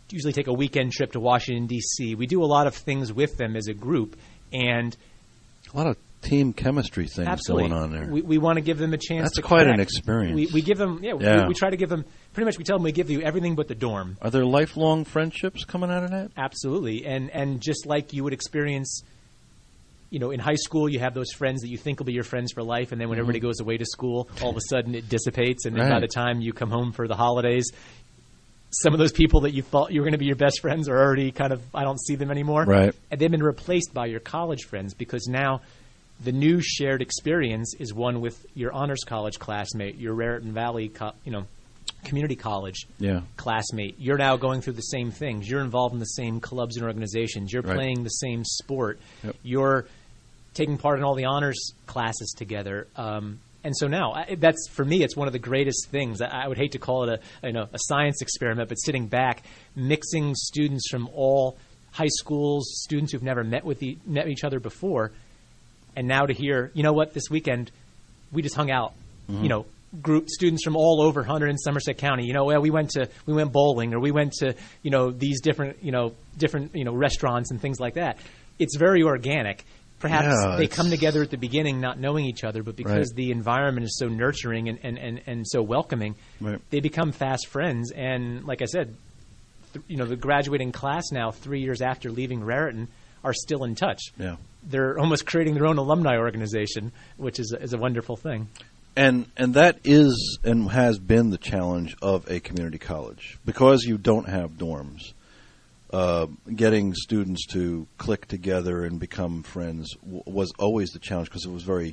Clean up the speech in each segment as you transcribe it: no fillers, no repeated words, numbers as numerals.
usually take a weekend trip to Washington, D.C. We do a lot of things with them as a group, and a lot of team chemistry things absolutely. going on there. We want to give them a chance That's to quite connect. an experience. We give them, we try to give them, pretty much we tell them we give you everything but the dorm. Are there lifelong friendships coming out of that? Absolutely. And just like you would experience, in high school, you have those friends that you think will be your friends for life, and then when everybody goes away to school, all of a sudden it dissipates, and then by the time you come home for the holidays, some of those people that you thought you were going to be your best friends are already kind of, I don't see them anymore. Right. And they've been replaced by your college friends, because now the new shared experience is one with your honors college classmate, your Raritan Valley, community college classmate. You're now going through the same things. You're involved in the same clubs and organizations. You're playing the same sport. Yep. You're taking part in all the honors classes together. And so now, that's, for me, it's one of the greatest things. I would hate to call it a science experiment, but sitting back, mixing students from all high schools, students who've never met each other before, and now to hear, this weekend we just hung out, group students from all over Hunter and Somerset County. We went bowling, or we went to these different restaurants and things like that. It's very organic. Perhaps they come together at the beginning not knowing each other, but because the environment is so nurturing and so welcoming, they become fast friends. And like I said, the graduating class now, 3 years after leaving Raritan, are still in touch. Yeah. They're almost creating their own alumni organization, which is a wonderful thing. And that is and has been the challenge of a community college. Because you don't have dorms, getting students to click together and become friends was always the challenge, because it was very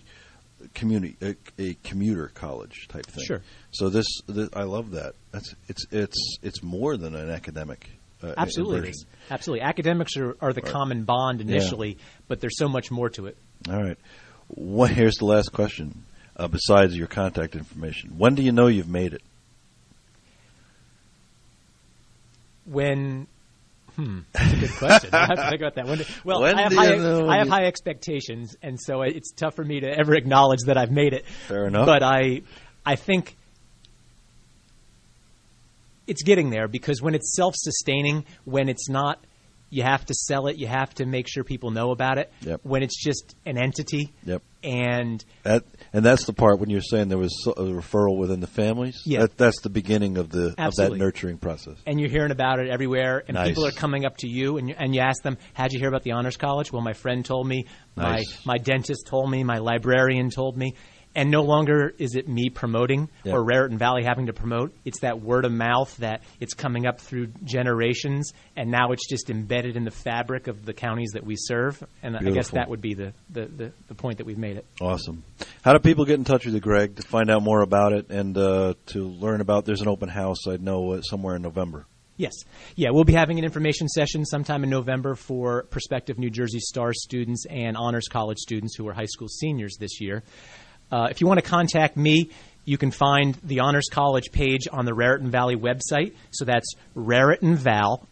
a commuter college type thing. Sure. So this I love that. It's more than an academic. Absolutely, it is. Absolutely. Academics are the common bond initially, but there's so much more to it. All right. Here's the last question. Besides your contact information, when do you know you've made it? That's a good question. I have to think about that. I have high expectations, and so it's tough for me to ever acknowledge that I've made it. Fair enough. But I think it's getting there, because when it's self-sustaining, when it's not, you have to sell it, you have to make sure people know about it. Yep. When it's just an entity. Yep. And that's the part when you're saying there was a referral within the families. Yeah. That's the beginning of that nurturing process. And you're hearing about it everywhere, and nice. People are coming up to you, and you ask them, how'd you hear about the Honors College? Well, my friend told me, nice. my dentist told me, my librarian told me. And no longer is it me promoting or Raritan Valley having to promote. It's that word of mouth that it's coming up through generations, and now it's just embedded in the fabric of the counties that we serve. And Beautiful. I guess that would be the point that we've made it. Awesome. How do people get in touch with you, Greg, to find out more about it and to learn about? There's an open house, I know, somewhere in November. Yes. Yeah, we'll be having an information session sometime in November for prospective New Jersey Star students and Honors College students who are high school seniors this year. If you want to contact me, you can find the Honors College page on the Raritan Valley website. So that's Raritan Val,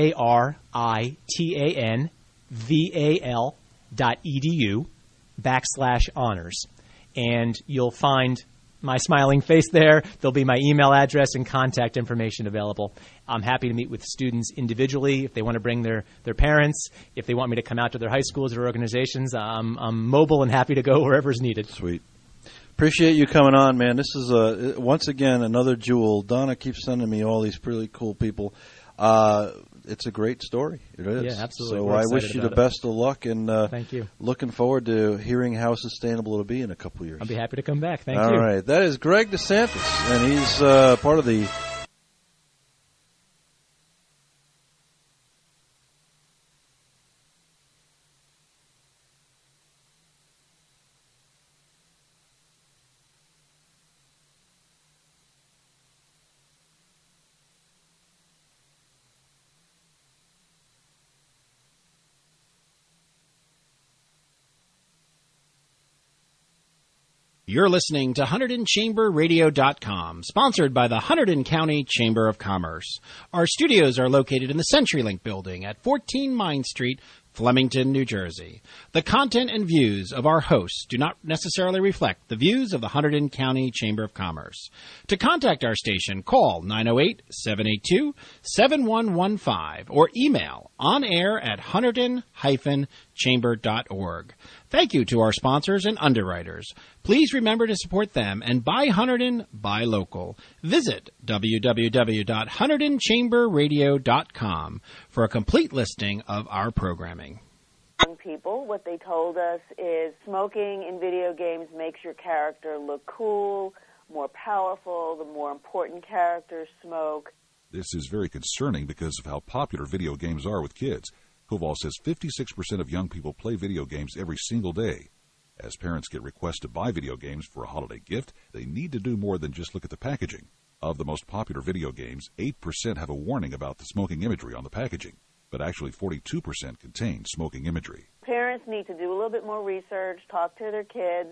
RARITANVAL.edu/honors. And you'll find my smiling face there. There'll be my email address and contact information available. I'm happy to meet with students individually if they want to bring their parents. If they want me to come out to their high schools or organizations, I'm mobile and happy to go wherever's needed. Sweet. Appreciate you coming on, man. This is, once again, another jewel. Donna keeps sending me all these really cool people. It's a great story. It is. Yeah, absolutely. So I wish you the best of luck, and thank you. Looking forward to hearing how sustainable it'll be in a couple of years. I'll be happy to come back. Thank you. All right. That is Greg DeSantis, and he's part of the You're listening to HunterdonChamberRadio.com, sponsored by the Hunterdon County Chamber of Commerce. Our studios are located in the CenturyLink building at 14 Mine Street, Flemington, New Jersey. The content and views of our hosts do not necessarily reflect the views of the Hunterdon County Chamber of Commerce. To contact our station, call 908-782-7115 or email onair@hunterdon-chamber.org. Thank you to our sponsors and underwriters. Please remember to support them and buy Hunterdon, buy local. Visit www.hunterdon-chamberradio.com for a complete listing of our programming. Young people, what they told us is smoking in video games makes your character look cool, more powerful, the more important characters smoke. This is very concerning because of how popular video games are with kids. Koval says 56% of young people play video games every single day. As parents get requests to buy video games for a holiday gift, they need to do more than just look at the packaging. Of the most popular video games, 8% have a warning about the smoking imagery on the packaging, but actually 42% contain smoking imagery. Parents need to do a little bit more research, talk to their kids.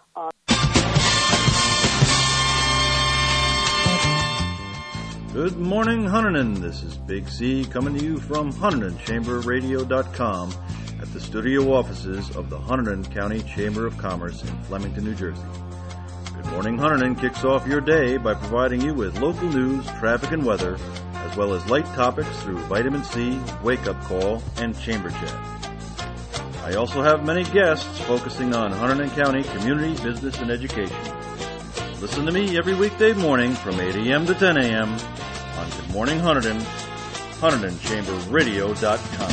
Good morning, Hunterdon. This is Big C coming to you from HunterdonChamberRadio.com at the studio offices of the Hunterdon County Chamber of Commerce in Flemington, New Jersey. Good Morning Hunterdon kicks off your day by providing you with local news, traffic, and weather, as well as light topics through Vitamin C, Wake Up Call, and Chamber Chat. I also have many guests focusing on Hunterdon County community, business, and education. Listen to me every weekday morning from 8 a.m. to 10 a.m. on Good Morning Hunterdon, HunterdonChamberRadio.com.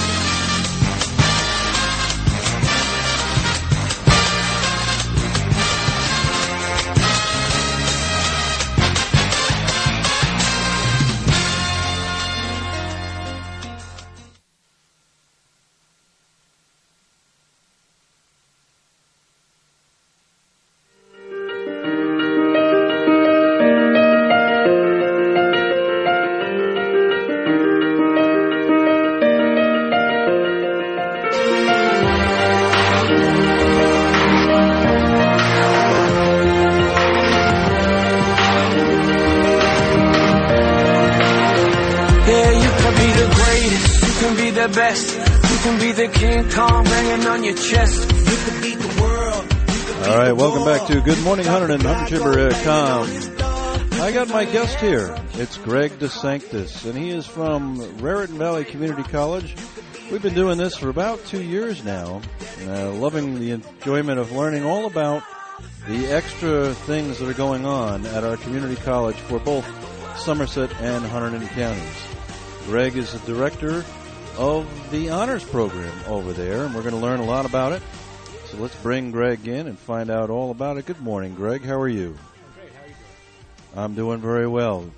Best. You can be the King Kong banging on your chest. You can beat the world. All right, welcome back to Good Morning Hunterdon, HunterdonChamber.com. I got my guest here. It's Greg DeSanctis, and he is from Raritan Valley Community College. We've been doing this for about 2 years now, loving the enjoyment of learning all about the extra things that are going on at our community college for both Somerset and Hunterdon counties. Greg is the director of the honors program over there, and we're going to learn a lot about it. So let's bring Greg in and find out all about it. Good morning, Greg. How are you? I'm great. How are you doing? I'm doing very well.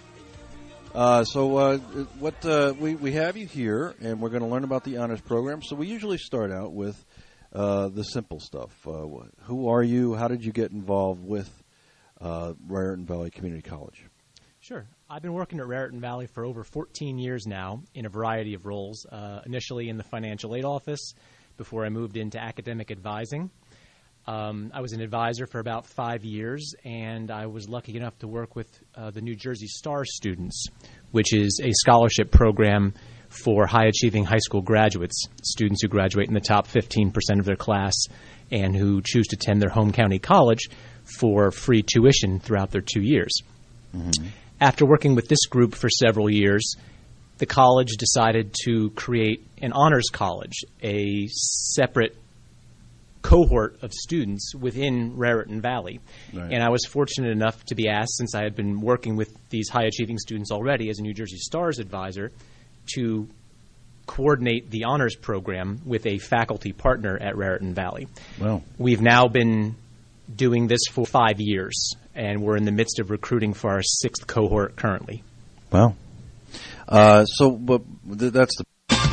We have you here, and we're going to learn about the honors program. So we usually start out with the simple stuff. Who are you? How did you get involved with Raritan Valley Community College? Sure. I've been working at Raritan Valley for over 14 years now in a variety of roles, initially in the financial aid office before I moved into academic advising. I was an advisor for about 5 years, and I was lucky enough to work with the New Jersey STAR students, which is a scholarship program for high-achieving high school graduates, students who graduate in the top 15% of their class and who choose to attend their home county college for free tuition throughout their 2 years. Mm-hmm. After working with this group for several years, the college decided to create an honors college, a separate cohort of students within Raritan Valley. Right. And I was fortunate enough to be asked, since I had been working with these high-achieving students already as a New Jersey STARS advisor, to coordinate the honors program with a faculty partner at Raritan Valley. Wow. We've now been doing this for 5 years, and we're in the midst of recruiting for our 6th cohort currently. Wow. That's the...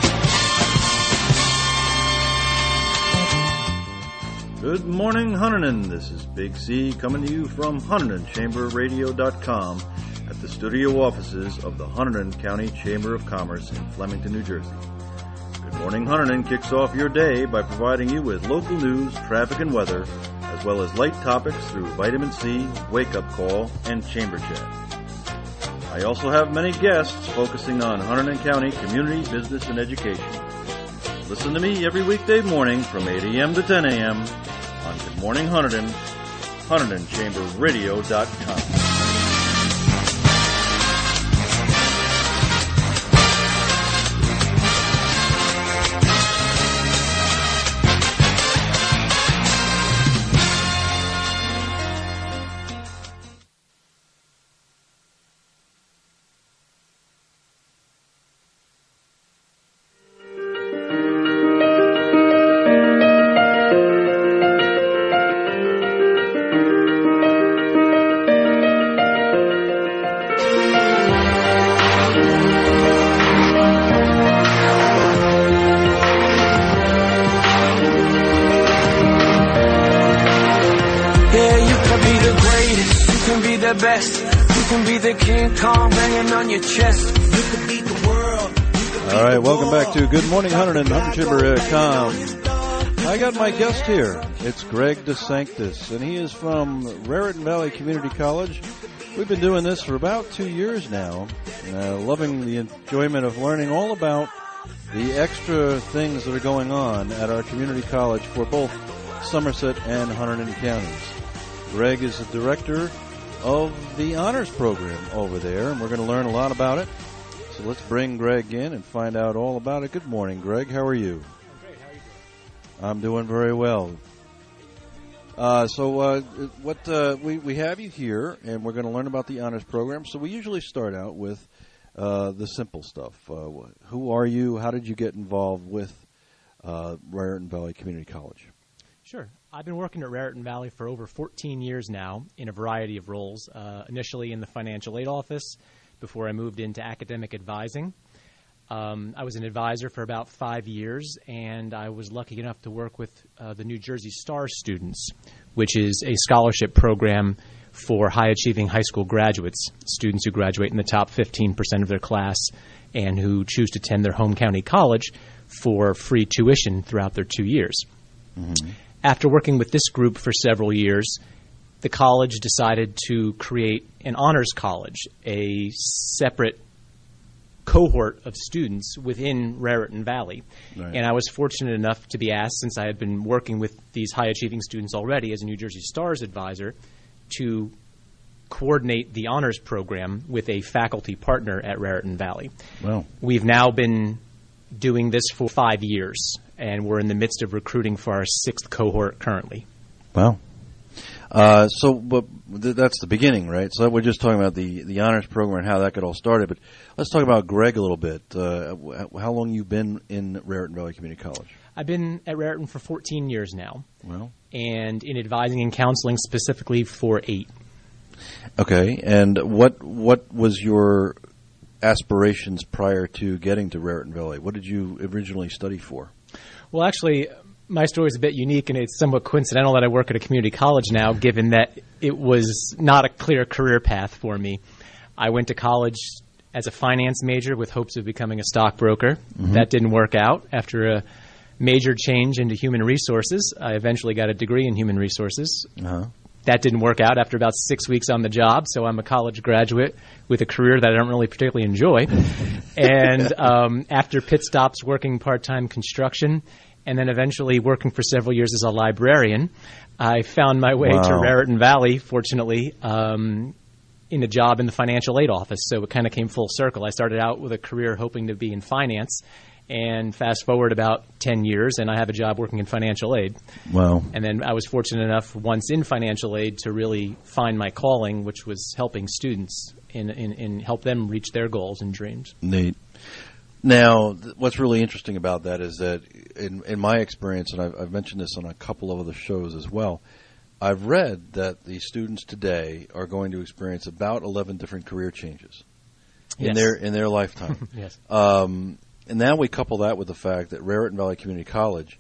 Good morning, Hunterdon. This is Big C coming to you from HunterdonChamberRadio.com at the studio offices of the Hunterdon County Chamber of Commerce in Flemington, New Jersey. Good Morning Hunterdon kicks off your day by providing you with local news, traffic, and weather, as well as light topics through Vitamin C, Wake Up Call, and Chamber Chat. I also have many guests focusing on Hunterdon County community, business, and education. Listen to me every weekday morning from 8 a.m. to 10 a.m. on Good Morning Hunterdon, HunterdonChamberRadio.com. Best. You can be the King Kong banging on your chest. You can beat the world. All right, welcome back to Good Morning Hunterdon, HunterdonChamber.com. I got my guest here. It's Greg DeSanctis, and he is from Raritan Valley Community College. We've been doing this for about 2 years now, loving the enjoyment of learning all about the extra things that are going on at our community college for both Somerset and Hunterdon counties. Greg is the director of the honors program over there, and we're going to learn a lot about it. So let's bring Greg in and find out all about it. Good morning, Greg. How are you? I'm great. How are you doing? I'm doing very well. We have you here, and we're going to learn about the honors program. So we usually start out with the simple stuff. Who are you? How did you get involved with Raritan Valley Community College? Sure. I've been working at Raritan Valley for over 14 years now in a variety of roles, initially in the financial aid office before I moved into academic advising. I was an advisor for about 5 years, and I was lucky enough to work with the New Jersey STAR students, which is a scholarship program for high-achieving high school graduates, students who graduate in the top 15% of their class and who choose to attend their home county college for free tuition throughout their 2 years. Mm-hmm. After working with this group for several years, the college decided to create an honors college, a separate cohort of students within Raritan Valley. Right. And I was fortunate enough to be asked, since I had been working with these high-achieving students already as a New Jersey STARS advisor, to coordinate the honors program with a faculty partner at Raritan Valley. Wow. We've now been doing this for 5 years, and we're in the midst of recruiting for our 6th cohort currently. Wow. But that's the beginning, right? So we're just talking about the honors program and how that got all started. But let's talk about Greg a little bit. How long you been in Raritan Valley Community College? I've been at Raritan for 14 years now. Well, and in advising and counseling specifically for 8. Okay. And what was your aspirations prior to getting to Raritan Valley? What did you originally study for? Well, actually, my story is a bit unique, and it's somewhat coincidental that I work at a community college now, given that it was not a clear career path for me. I went to college as a finance major with hopes of becoming a stockbroker. Mm-hmm. That didn't work out. After a major change into human resources, I eventually got a degree in human resources. Uh-huh. That didn't work out after about 6 weeks on the job, so I'm a college graduate with a career that I don't really particularly enjoy. And after pit stops working part-time construction and then eventually working for several years as a librarian, I found my way to Raritan Valley, fortunately, in a job in the financial aid office. So it kind of came full circle. I started out with a career hoping to be in finance, and fast forward about 10 years, and I have a job working in financial aid. Wow. And then I was fortunate enough, once in financial aid, to really find my calling, which was helping students in help them reach their goals and dreams. Neat. Now, what's really interesting about that is that in my experience, and I've mentioned this on a couple of other shows as well, I've read that the students today are going to experience about 11 different career changes in their lifetime. Yes. And now we couple that with the fact that Raritan Valley Community College,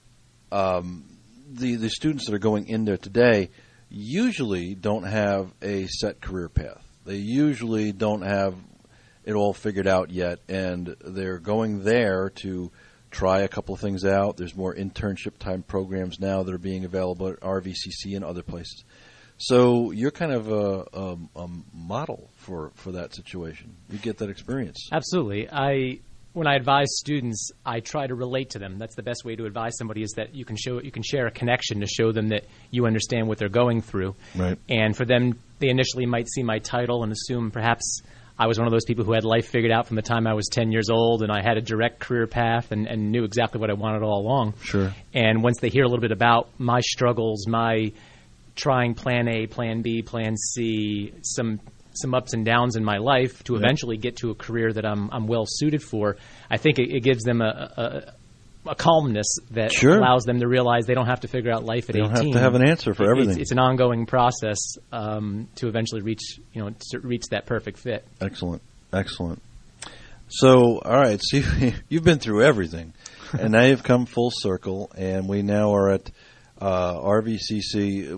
the students that are going in there today usually don't have a set career path. They usually don't have it all figured out yet, and they're going there to try a couple of things out. There's more internship time programs now that are being available at RVCC and other places. So you're kind of a model for that situation. You get that experience. Absolutely. when I advise students, I try to relate to them. That's the best way to advise somebody, is that you can share a connection to show them that you understand what they're going through. Right. And for them, they initially might see my title and assume perhaps I was one of those people who had life figured out from the time I was 10 years old, and I had a direct career path and knew exactly what I wanted all along. Sure. And once they hear a little bit about my struggles, my trying plan A, plan B, plan C, some ups and downs in my life to eventually get to a career that I'm well suited for, I think it gives them a calmness that allows them to realize they don't have to figure out life at 18. They don't have to have an answer for everything. It's an ongoing process to eventually reach that perfect fit. Excellent. So, all right, so you've been through everything, and now you've come full circle, and we now are at RVCC.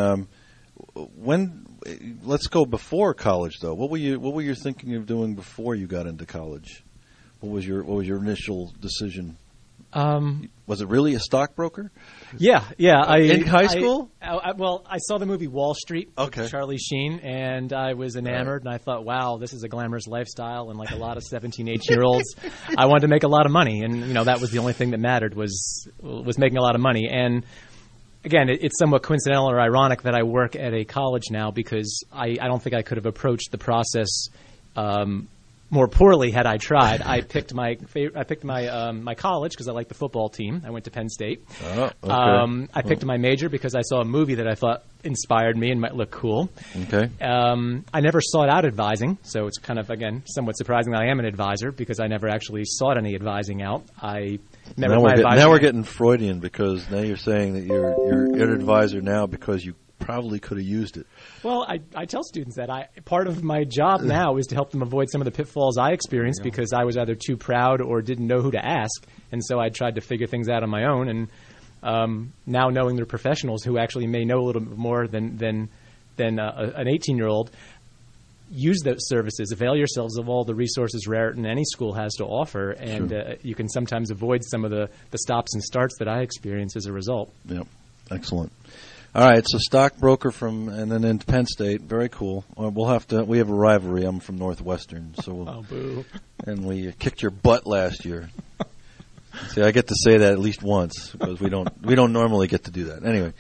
When let's go before college, though. What were you thinking of doing before you got into college? What was your initial decision? Was it really a stockbroker? Yeah. In high school? I saw the movie Wall Street with Okay. Charlie Sheen, and I was enamored, and I thought, wow, this is a glamorous lifestyle, and like a lot of 17, 18-year-olds, I wanted to make a lot of money, and that was the only thing that mattered was making a lot of money. And again, it's somewhat coincidental or ironic that I work at a college now, because I don't think I could have approached the process more poorly had I tried. I picked my college because I liked the football team. I went to Penn State. Oh, okay. I picked my major because I saw a movie that I thought inspired me and might look cool. Okay. I never sought out advising, so it's kind of, again, somewhat surprising that I am an advisor, because I never actually sought any advising out. Now we're getting Freudian, because now you're saying that you're an advisor now because you probably could have used it. Well, I tell students that part of my job now is to help them avoid some of the pitfalls I experienced, because I was either too proud or didn't know who to ask, and so I tried to figure things out on my own. And now knowing they're professionals who actually may know a little bit more than an 18-year-old, use those services. Avail yourselves of all the resources Raritan any school has to offer, and you can sometimes avoid some of the stops and starts that I experience as a result. Yep, excellent. All right, so stockbroker and then into Penn State, very cool. We have a rivalry. I'm from Northwestern, so oh, boo! And we kicked your butt last year. See, I get to say that at least once, because we don't normally get to do that. Anyway,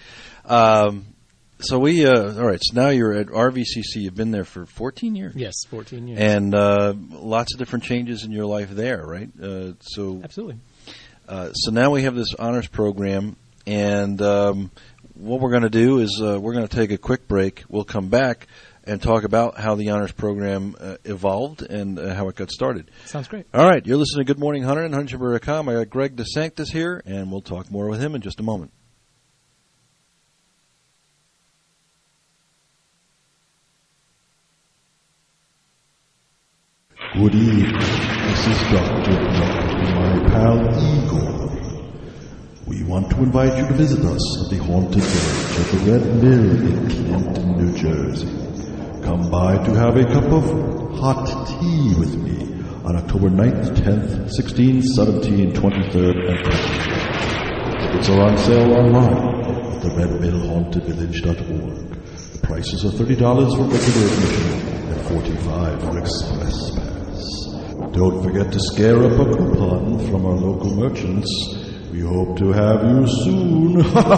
so all right. So now you're at RVCC. You've been there for 14 years. Yes, 14 years, and lots of different changes in your life there, right? Absolutely. So now we have this honors program, and what we're going to do is we're going to take a quick break. We'll come back and talk about how the honors program evolved and how it got started. Sounds great. All right, you're listening to Good Morning Hunter and HunterChamber.com. I got Greg DeSanctis here, and we'll talk more with him in just a moment. Good evening. This is Dr. Buck and my pal Igor. We want to invite you to visit us at the haunted village at the Red Mill in Clinton, New Jersey. Come by to have a cup of hot tea with me on October 9th, 10th, 16th, 17th, 23rd, and 24th. Tickets are on sale online at theredmillhauntedvillage.org. The prices are $30 for regular admission and $45 for express pass. Don't forget to scare up a coupon from our local merchants. We hope to have you soon.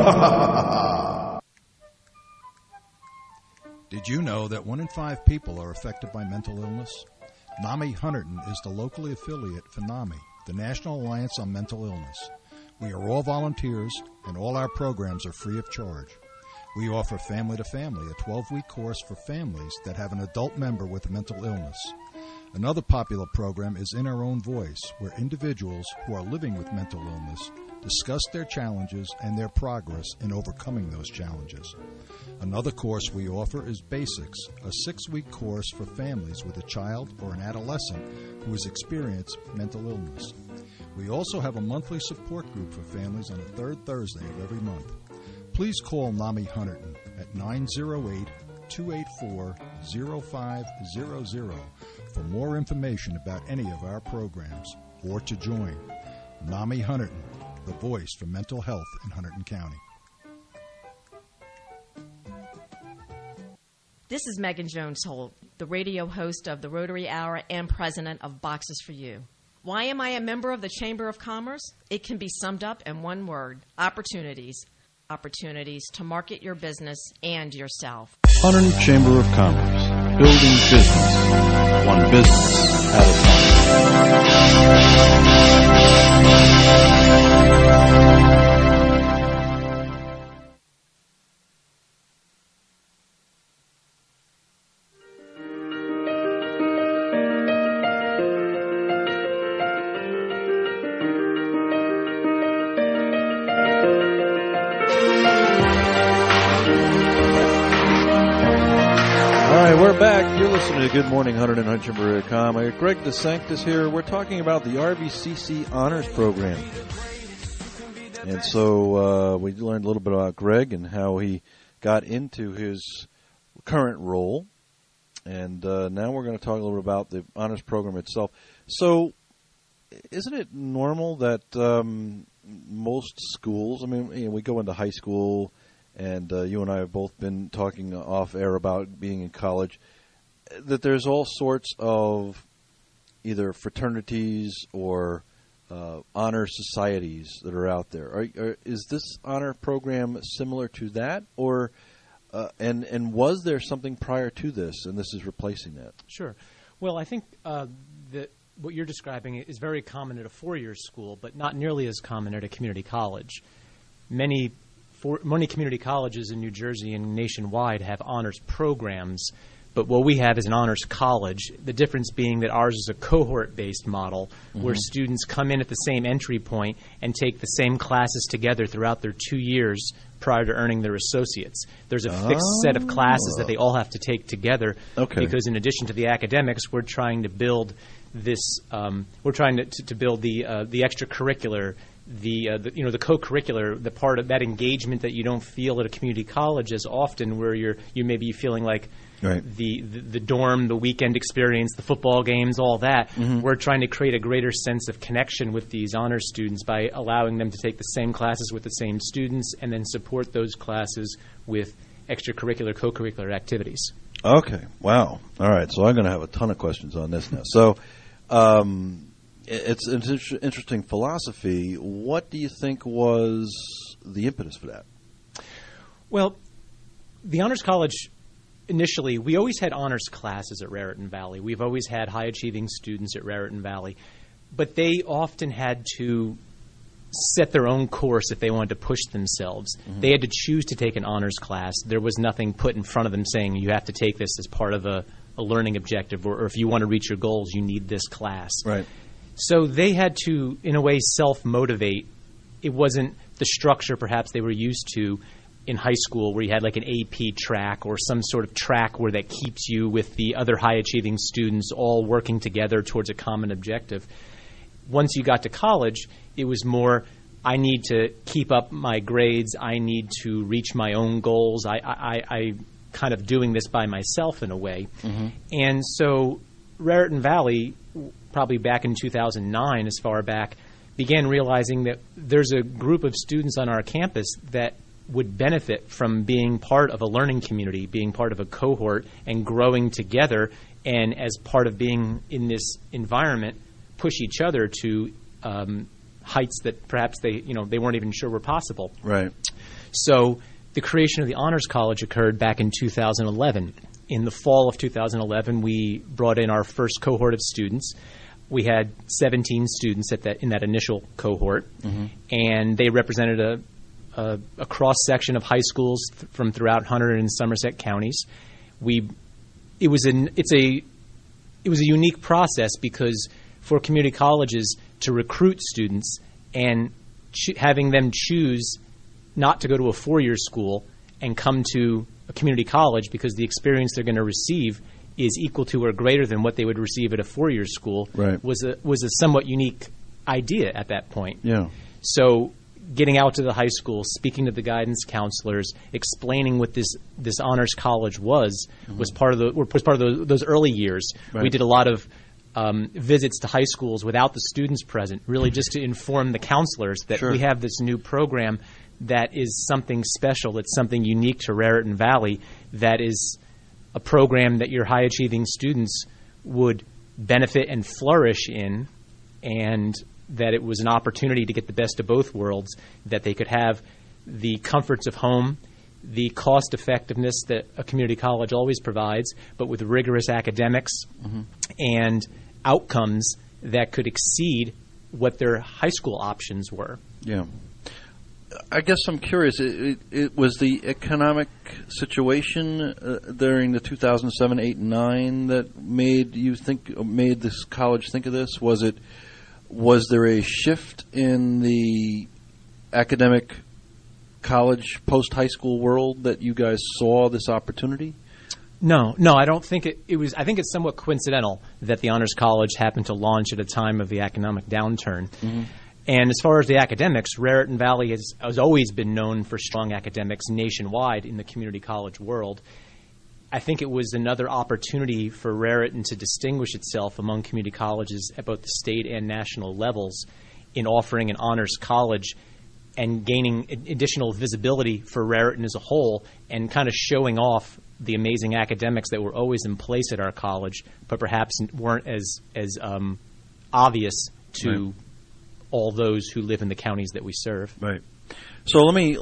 Did you know that 1 in 5 people are affected by mental illness? NAMI Hunterdon is the locally affiliate for NAMI, the National Alliance on Mental Illness. We are all volunteers, and all our programs are free of charge. We offer Family to Family, a 12-week course for families that have an adult member with a mental illness. Another popular program is In Our Own Voice, where individuals who are living with mental illness discuss their challenges and their progress in overcoming those challenges. Another course we offer is Basics, a 6-week course for families with a child or an adolescent who has experienced mental illness. We also have a monthly support group for families on the third Thursday of every month. Please call NAMI Hunterdon at 908-284-0500 for more information about any of our programs or to join. NAMI Hunterdon, the voice for mental health in Hunterdon County. This is Megan Jones Holt, the radio host of the Rotary Hour and president of Boxes for You. Why am I a member of the Chamber of Commerce? It can be summed up in one word: opportunities. Opportunities to market your business and yourself. Hunterdon Chamber of Commerce, building business, one business at a time. We're back. You're listening to Good Morning Hunterdon and HuntChamber.com. Greg DeSanctis here. We're talking about the RVCC Honors Program. And so we learned a little bit about Greg and how he got into his current role. And now we're going to talk a little bit about the Honors Program itself. So isn't it normal that most schools, I mean, we go into high school, and you and I have both been talking off air about being in college, that there's all sorts of either fraternities or honor societies that are out there. Is this honor program similar to that, or and was there something prior to this, and this is replacing that? Sure. Well, I think that what you're describing is very common at a four-year school, but not nearly as common at a community college. Many community colleges in New Jersey and nationwide have honors programs, but what we have is an honors college, the difference being that ours is a cohort-based model where students come in at the same entry point and take the same classes together throughout their 2 years prior to earning their associates. There's a fixed set of classes that they all have to take together because in addition to the academics, we're trying to build this we're trying to build the extracurricular, the co-curricular, the part of that engagement that you don't feel at a community college as often, where you may be feeling like the dorm, the weekend experience, the football games, all that. We're trying to create a greater sense of connection with these honor students by allowing them to take the same classes with the same students and then support those classes with extracurricular, co-curricular activities. Okay. Wow. All right. So I'm going to have a ton of questions on this now. So it's an interesting philosophy. What do you think was the impetus for that? Well, the Honors College, initially, we always had honors classes at Raritan Valley. We've always had high-achieving students at Raritan Valley. But they often had to set their own course if they wanted to push themselves. They had to choose to take an honors class. There was nothing put in front of them saying, you have to take this as part of a learning objective, or if you want to reach your goals, you need this class. Right. So they had to, in a way, self-motivate. It wasn't the structure perhaps they were used to in high school, where you had like an AP track or some sort of track where that keeps you with the other high-achieving students all working together towards a common objective. Once you got to college, it was more, I need to keep up my grades. I need to reach my own goals. I kind of doing this by myself in a way. And so Raritan Valley, probably back in 2009, as far back, began realizing that there's a group of students on our campus that would benefit from being part of a learning community, being part of a cohort, and growing together, and as part of being in this environment, push each other to heights that perhaps they weren't even sure were possible. Right. So the creation of the Honors College occurred back in 2011. In the fall of 2011, we brought in our first cohort of students. We had 17 students in that initial cohort, and they represented a cross-section of high schools from throughout Hunterdon and Somerset counties. It was a unique process because for community colleges to recruit students and having them choose not to go to a four-year school and come to a community college because the experience they're going to receive is equal to or greater than what they would receive at a four-year school was a somewhat unique idea at that point. Yeah. So getting out to the high school, speaking to the guidance counselors, explaining what this honors college was part of those early years. Right. We did a lot of visits to high schools without the students present, really just to inform the counselors that we have this new program that is something special, it's something unique to Raritan Valley, that is a program that your high-achieving students would benefit and flourish in, and that it was an opportunity to get the best of both worlds, that they could have the comforts of home, the cost effectiveness that a community college always provides, but with rigorous academics and outcomes that could exceed what their high school options were. Yeah. I guess I'm curious. It was the economic situation during the 2007, 8, and 9 that made this college think of this? Was there a shift in the academic college post-high school world that you guys saw this opportunity? No, I don't think it was. I think it's somewhat coincidental that the Honors College happened to launch at a time of the economic downturn. And as far as the academics, Raritan Valley has always been known for strong academics nationwide in the community college world. I think it was another opportunity for Raritan to distinguish itself among community colleges at both the state and national levels in offering an honors college and gaining additional visibility for Raritan as a whole, and kind of showing off the amazing academics that were always in place at our college, but perhaps weren't as obvious to all those who live in the counties that we serve. Right. So let me.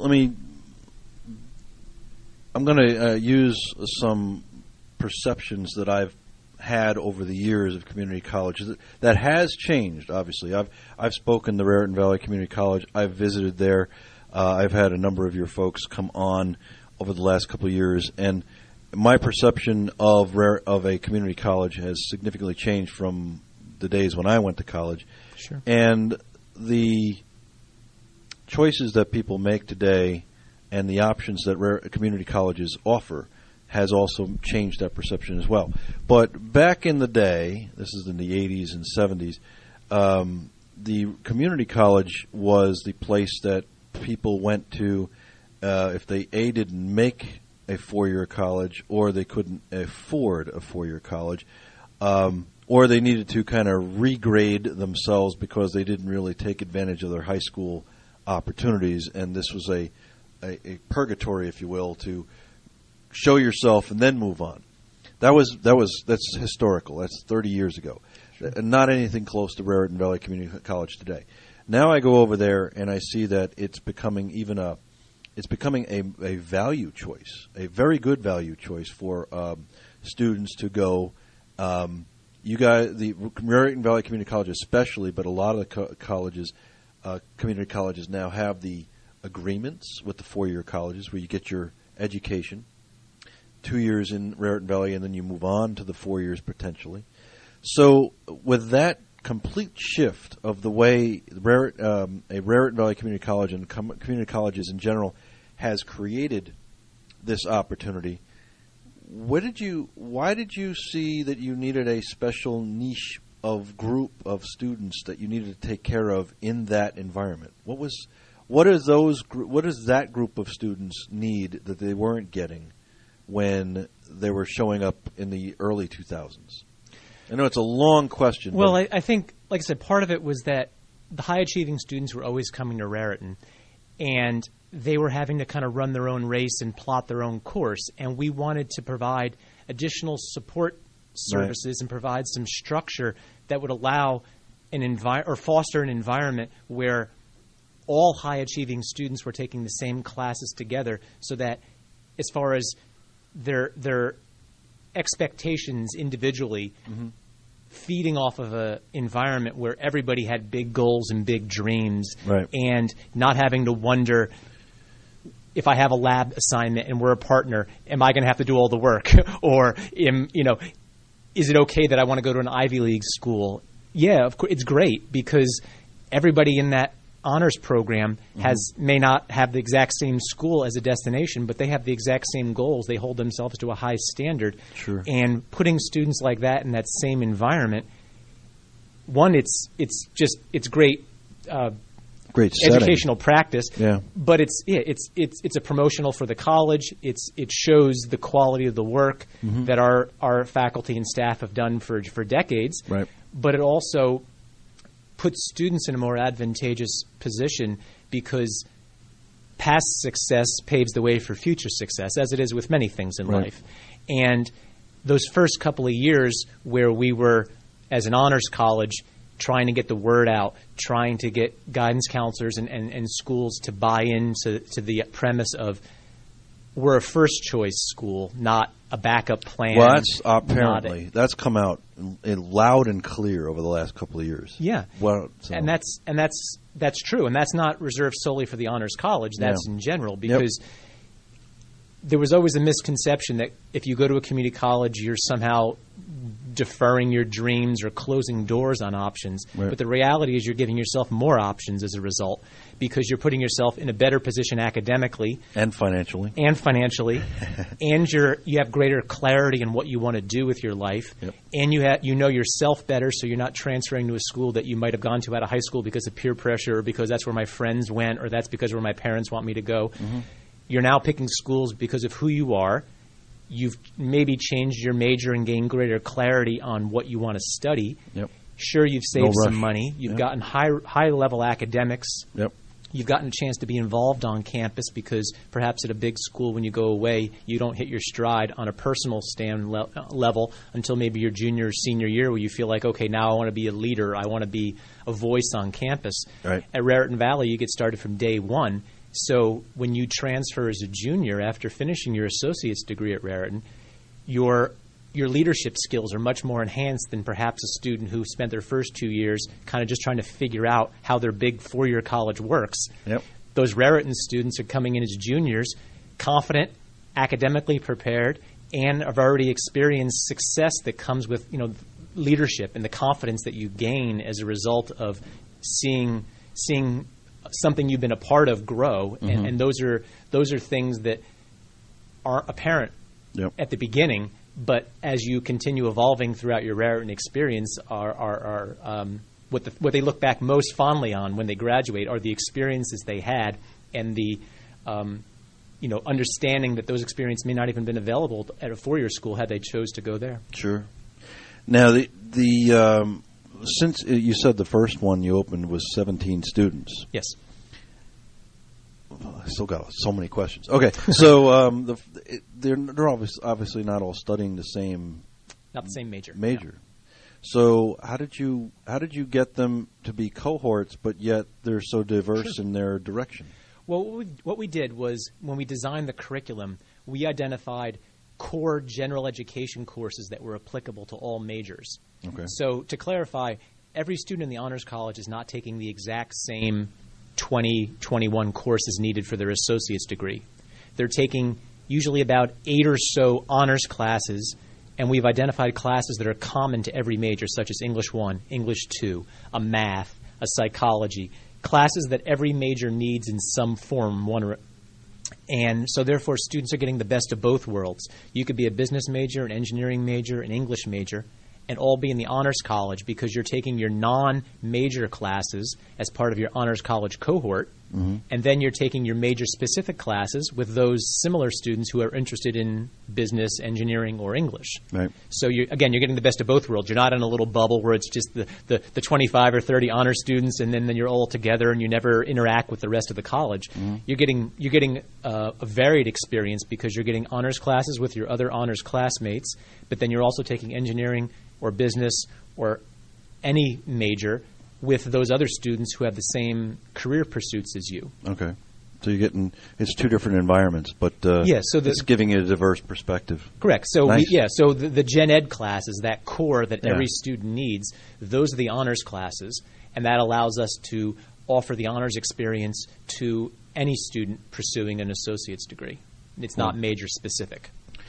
I'm going to use some perceptions that I've had over the years of community colleges. That has changed, obviously. I've spoken to Raritan Valley Community College. I've visited there. I've had a number of your folks come on over the last couple of years, and my perception of a community college has significantly changed from the days when I went to college. Sure. And the choices that people make today and the options that community colleges offer has also changed that perception as well. But back in the day, this is in the 80s and 70s, the community college was the place that people went to if they didn't make a four-year college, or they couldn't afford a four-year college, or they needed to kind of regrade themselves because they didn't really take advantage of their high school opportunities, and this was a purgatory, if you will, to show yourself and then move on. That's historical. That's 30 years ago. Sure. Not anything close to Raritan Valley Community College today. Now I go over there and I see that it's becoming a value choice, a very good value choice for students to go. You guys, the Raritan Valley Community College especially, but a lot of the colleges, community colleges now have the agreements with the four-year colleges where you get your education, 2 years in Raritan Valley, and then you move on to the 4 years potentially. So with that complete shift of the way a Raritan Valley Community College and community colleges in general has created this opportunity, why did you see that you needed a special niche of group of students that you needed to take care of in that environment? What does that group of students need that they weren't getting when they were showing up in the early 2000s? I know it's a long question. Well, I think, like I said, part of it was that the high-achieving students were always coming to Raritan, and they were having to kind of run their own race and plot their own course, and we wanted to provide additional support services and provide some structure that would allow or foster an environment where all high-achieving students were taking the same classes together, so that as far as their expectations individually, feeding off of an environment where everybody had big goals and big dreams, and not having to wonder, if I have a lab assignment and we're a partner, am I going to have to do all the work? Or, is it okay that I want to go to an Ivy League school? Yeah, of course, it's great because everybody in that honors program may not have the exact same school as a destination, but they have the exact same goals. They hold themselves to a high standard. Sure. And putting students like that in that same environment, one, it's great. Great educational practice, yeah. But it's a promotional for the college. It shows the quality of the work that our faculty and staff have done for decades. Right. But it also puts students in a more advantageous position because past success paves the way for future success, as it is with many things in life. And those first couple of years where we were, as an honors college, trying to get the word out, trying to get guidance counselors and schools to buy into the premise of we're a first choice school, not a backup plan. Well, that's apparently that's come out in loud and clear over the last couple of years. Yeah, well, so. and that's true, and that's not reserved solely for the Honors College. That's in general, because there was always a misconception that if you go to a community college, you're somehow deferring your dreams or closing doors on options. Right. But the reality is you're giving yourself more options as a result, because you're putting yourself in a better position academically and financially, and you have greater clarity in what you want to do with your life, and you know yourself better, so you're not transferring to a school that you might have gone to out of high school because of peer pressure, or because that's where my friends went, or that's because where my parents want me to go. Mm-hmm. You're now picking schools because of who you are. You've maybe changed your major and gained greater clarity on what you want to study. Yep. Sure, you've saved some money. You've gotten high-level academics. Yep. You've gotten a chance to be involved on campus, because perhaps at a big school, when you go away, you don't hit your stride on a personal level until maybe your junior or senior year, where you feel like, okay, now I want to be a leader. I want to be a voice on campus. Right. At Raritan Valley, you get started from day one. So when you transfer as a junior after finishing your associate's degree at Raritan, your leadership skills are much more enhanced than perhaps a student who spent their first 2 years kind of just trying to figure out how their big four-year college works. Yep. Those Raritan students are coming in as juniors, confident, academically prepared, and have already experienced success that comes with leadership and the confidence that you gain as a result of seeing something you've been a part of grow, and those are things that aren't apparent at the beginning, but as you continue evolving throughout your Raritan experience, are what they look back most fondly on when they graduate are the experiences they had, and the understanding that those experiences may not even been available at a four-year school had they chose to go there. Sure. Now the since you said the first one you opened was 17 students. Yes. I still got so many questions. Okay, so they're obviously not all studying the same. Not the same major. Yeah. So how did you get them to be cohorts, but yet they're so diverse in their direction? Well, what we did was, when we designed the curriculum, we identified core general education courses that were applicable to all majors. Okay. So to clarify, every student in the Honors College is not taking the exact same 21 courses needed for their associate's degree. They're taking usually about 8 or so honors classes, and we've identified classes that are common to every major, such as English 1, English 2, a math, a psychology, classes that every major needs in some form. And so therefore students are getting the best of both worlds. You could be a business major, an engineering major, an English major, and all be in the Honors College, because you're taking your non-major classes as part of your Honors College cohort, and then you're taking your major-specific classes with those similar students who are interested in business, engineering, or English. Right. So you're getting the best of both worlds. You're not in a little bubble where it's just the 25 or 30 honors students, and then you're all together and you never interact with the rest of the college. You're getting a varied experience, because you're getting honors classes with your other honors classmates, but then you're also taking engineering or business or any major with those other students who have the same career pursuits as you. Okay. So you're getting – it's two different environments, but so it's giving you a diverse perspective. Correct. So nice. So the gen ed classes, that core that every student needs, those are the honors classes, and that allows us to offer the honors experience to any student pursuing an associate's degree. It's not major specific.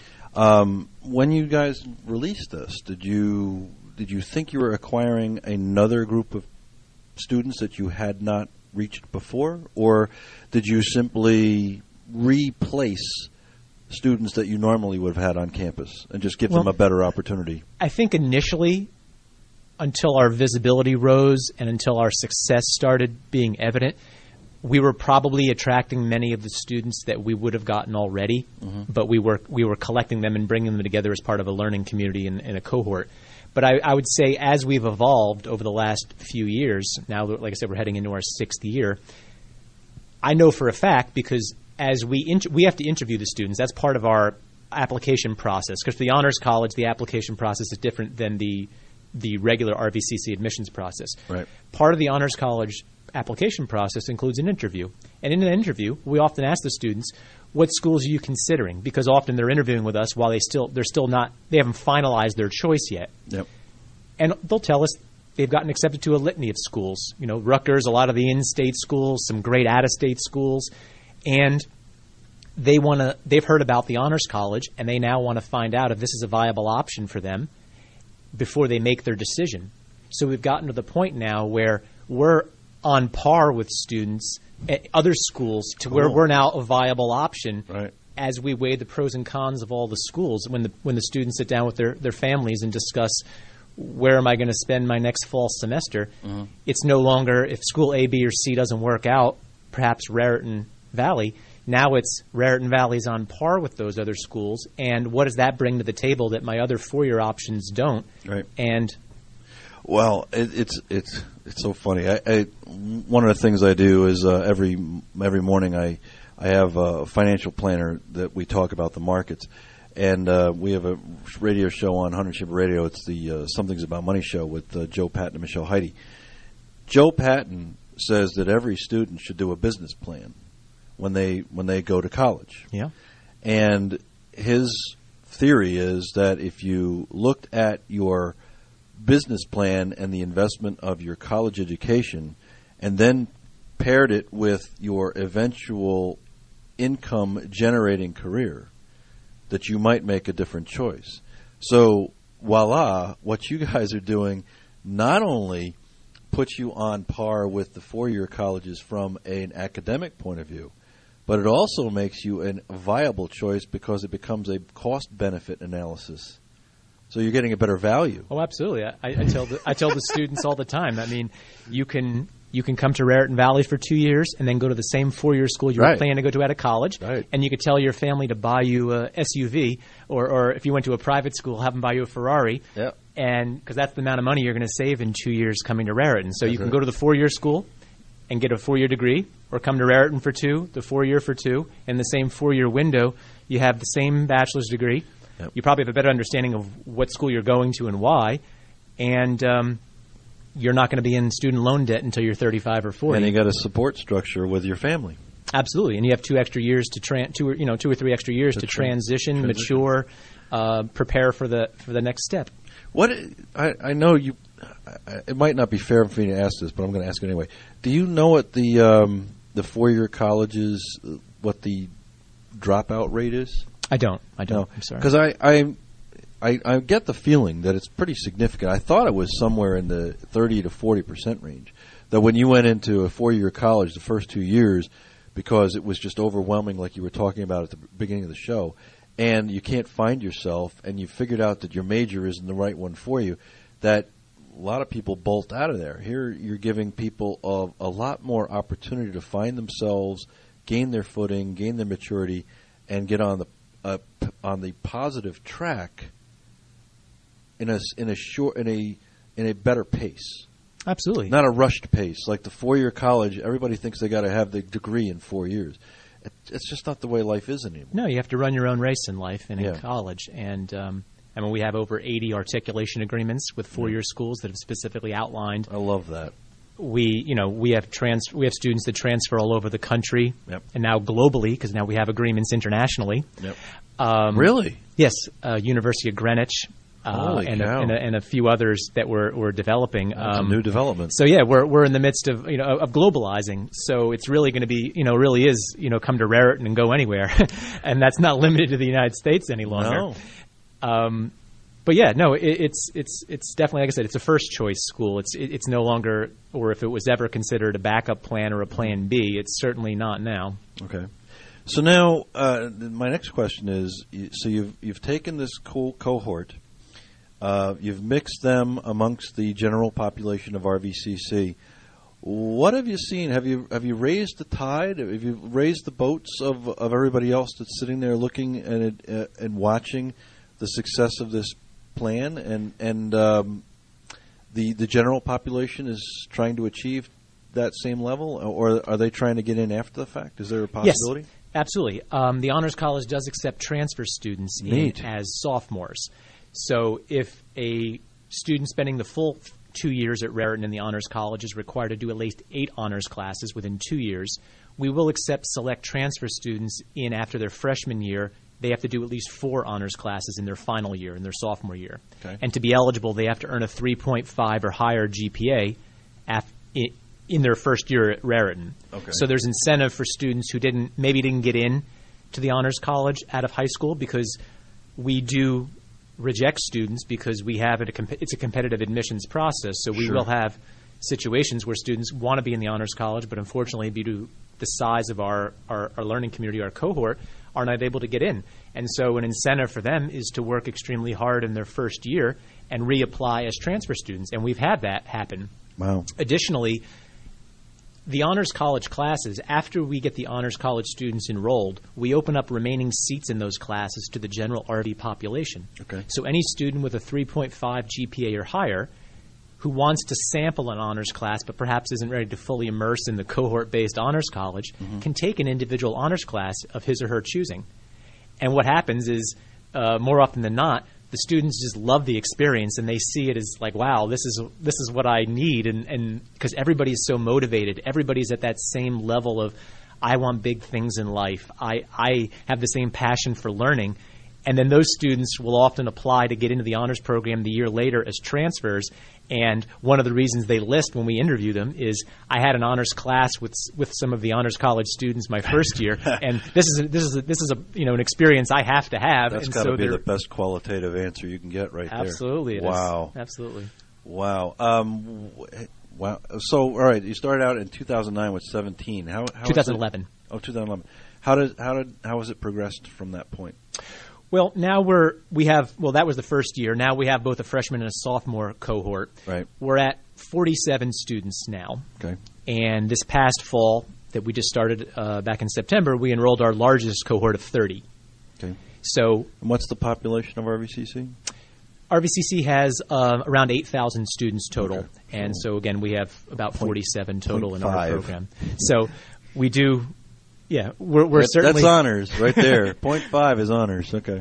When you guys released this, did you think you were acquiring another group of students that you had not reached before, or did you simply replace students that you normally would have had on campus and just give them a better opportunity? I think initially, until our visibility rose and until our success started being evident, we were probably attracting many of the students that we would have gotten already, but we were collecting them and bringing them together as part of a learning community in a cohort. But I would say, as we've evolved over the last few years, now, like I said, we're heading into our 6th year, I know for a fact, because as we have to interview the students. That's part of our application process, because for the Honors College, the application process is different than the the regular RVCC admissions process. Right. Part of the Honors College application process includes an interview. And in an interview, we often ask the students, what schools are you considering? Because often they're interviewing with us while they haven't finalized their choice yet. Yep. And they'll tell us they've gotten accepted to a litany of schools. You know, Rutgers, a lot of the in-state schools, some great out-of-state schools. And they've heard about the Honors College, and they now want to find out if this is a viable option for them before they make their decision. So we've gotten to the point now where we're on par with students at other schools to where we're now a viable option as we weigh the pros and cons of all the schools. When the students sit down with their families and discuss where am I going to spend my next fall semester, it's no longer if school A, B, or C doesn't work out, perhaps Raritan Valley. Now it's Raritan Valley's on par with those other schools, and what does that bring to the table that my other four-year options don't? Right. And well, it's so funny. One of the things I do is every morning I have a financial planner that we talk about the markets, and we have a radio show on 100 Chamber Radio. It's the Something's About Money show with Joe Patton and Michelle Heide. Joe Patton says that every student should do a business plan when they go to college. Yeah. And his theory is that if you looked at your business plan and the investment of your college education and then paired it with your eventual income generating career, that you might make a different choice. So voila, what you guys are doing not only puts you on par with the four-year colleges from an academic point of view, but it also makes you a viable choice because it becomes a cost-benefit analysis. So you're getting a better value. Oh, absolutely. I tell the students all the time. I mean, you can come to Raritan Valley for 2 years and then go to the same four-year school you were planning to go to out of college. Right. And you could tell your family to buy you a SUV, or if you went to a private school, have them buy you a Ferrari. Yeah. And because that's the amount of money you're going to save in 2 years coming to Raritan. So you can go to the four-year school and get a four-year degree, or come to Raritan for 2, the four-year for 2. In the same four-year window, you have the same bachelor's degree. Yep. You probably have a better understanding of what school you're going to and why. And you're not going to be in student loan debt until you're 35 or 40. And you got a support structure with your family. Absolutely. And you have 2 extra years to 2 or 3 extra years to transition, mature, prepare for the next step. What I know you. It might not be fair for me to ask this, but I'm going to ask it anyway. Do you know what the four-year colleges, what the dropout rate is? I don't. No. I'm sorry. Because I get the feeling that it's pretty significant. I thought it was somewhere in the 30 to 40% range. That when you went into a four-year college, the first 2 years, because it was just overwhelming, like you were talking about at the beginning of the show, and you can't find yourself, and you figured out that your major isn't the right one for you, that a lot of people bolt out of there. Here you're giving people a lot more opportunity to find themselves, gain their footing, gain their maturity, and get on the positive track in a better pace. Absolutely. Not a rushed pace. Like the four-year college, everybody thinks they got to have the degree in 4 years. It's just not the way life is anymore. No, you have to run your own race in life and in college. And I mean, we have over 80 articulation agreements with four-year schools that have specifically outlined. I love that. We have students that transfer all over the country, and now globally, because now we have agreements internationally. Yep. Really? Yes, University of Greenwich. And a few others that we're developing. That's a new development. So yeah, we're in the midst of of globalizing. So it's really going to be really is come to Raritan and go anywhere, and that's not limited to the United States any longer. No. But yeah, no, it's definitely, like I said, it's a first choice school. It's no longer, or if it was ever considered a backup plan or a plan B, it's certainly not now. Okay. So now my next question is: so you've taken this cohort. You've mixed them amongst the general population of RVCC. What have you seen? Have you raised the tide? Have you raised the boats of everybody else that's sitting there looking and watching the success of this plan? And the general population is trying to achieve that same level, or are they trying to get in after the fact? Is there a possibility? Yes, absolutely. The Honors College does accept transfer students in as sophomores. So if a student spending the full 2 years at Raritan in the Honors College is required to do at least 8 honors classes within 2 years. We will accept select transfer students in after their freshman year. They have to do at least 4 honors classes in their final year, in their sophomore year. Okay. And to be eligible, they have to earn a 3.5 or higher GPA in their first year at Raritan. Okay. So there's incentive for students who maybe didn't get in to the Honors College out of high school, because we do reject students because we have it's a competitive admissions process. So we will have situations where students want to be in the Honors College, but unfortunately, due to the size of our learning community, our cohort, are not able to get in. And so an incentive for them is to work extremely hard in their first year and reapply as transfer students. And we've had that happen. Wow. Additionally, the Honors College classes, after we get the Honors College students enrolled, we open up remaining seats in those classes to the general RV population. Okay. So any student with a 3.5 GPA or higher who wants to sample an honors class but perhaps isn't ready to fully immerse in the cohort-based honors college can take an individual honors class of his or her choosing. And what happens is, more often than not, the students just love the experience, and they see it as like, wow, this is what I need, and because everybody's so motivated, everybody's at that same level of, I want big things in life, I have the same passion for learning. And then those students will often apply to get into the honors program the year later as transfers. And one of the reasons they list when we interview them is, I had an honors class with some of the Honors College students my first year, and this is an experience I have to have. That's got to be the best qualitative answer you can get right there. Absolutely. Wow. Absolutely. Wow. Wow. So, all right, you started out in 2009 with 17. How 2011. Oh, 2011. How has it progressed from that point? Well, now that was the first year. Now we have both a freshman and a sophomore cohort. Right. We're at 47 students now. Okay. And this past fall that we just started back in September, we enrolled our largest cohort of 30. Okay. So, and what's the population of RVCC? RVCC has around 8,000 students total. Okay. And so, again, we have about 47 total in our 0.5. program. So we do... Yeah, we're certainly... That's honors right there. 0.5 is honors. Okay.